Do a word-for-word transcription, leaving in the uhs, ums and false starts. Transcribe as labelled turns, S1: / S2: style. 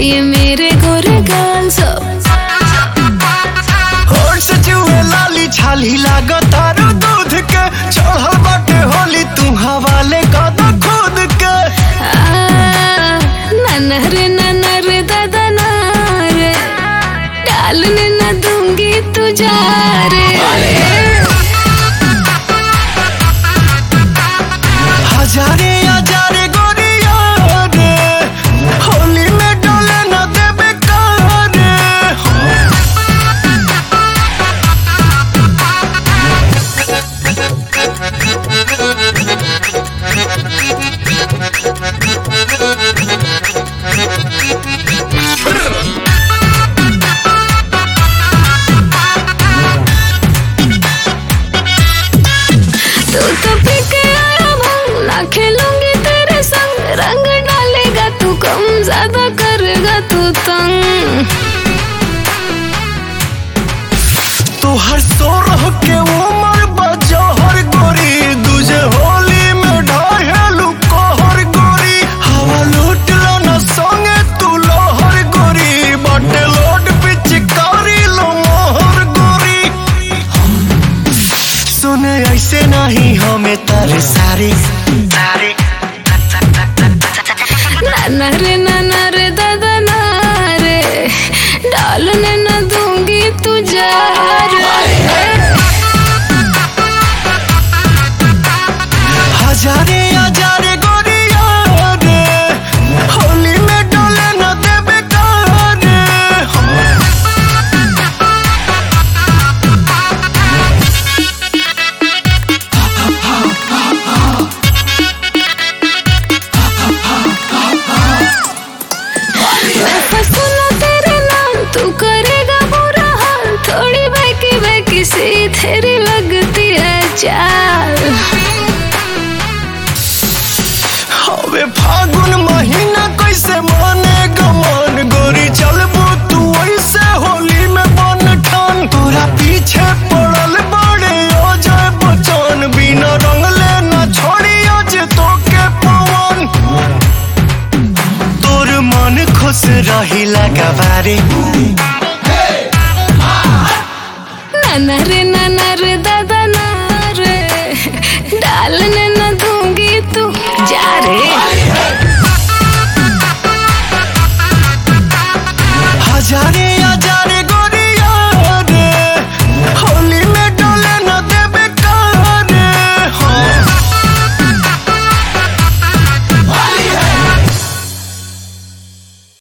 S1: ये मेरे गोरे गाल सब
S2: होठ से चुए लाली छाली लागो तारो दूध के चढ़ल बाटे होली तू हवाले कदा खुद के
S1: नाना रे नाना रे दादा ना रे डालने न दूंगी तुझा रे
S2: हजारे हजारे गोरिया रे होली में डोले न देबे कारे
S1: तू तो पीके आया भंग ना खेलूंगी तेरे संग रंग डालेगा तू कम ज्यादा करेगा तू तंग
S2: तू हर सो रह के उमर बजा हर गोरी दूजे होली में ढाहेलू कहर गोरी हवा लूट लो न संगे तू लो हर गोरी बटे लोड पिचकारी लो मोहर गोरी सुने ऐसे नहीं हमें तारे सारी सारी
S1: नाना रे नाना रे दादा ना रे डालने न दूंगी तुझा रे
S2: हजारे हजारे गोरिया रे होली में डोले न देबे कारे
S1: मैं फंसूंगा तेरे नाम तू करेगा बुरा हाल थोड़ी बहकी बहकी सी तेरी लगती है चाल
S2: हवे फागुन महीना कैसे मानेगा मन गोरी चलबू तू ऐसे होली में बन ठान तोरा पीछे पड़ल बड़े अजय बचन बिना रंगले न छोड़ी आज तो के पवन तोर मन खुश रही लगा बारी
S1: नाना रे नाना रे दादा ना रे डालने न दूंगी तू जा रे
S2: हजारे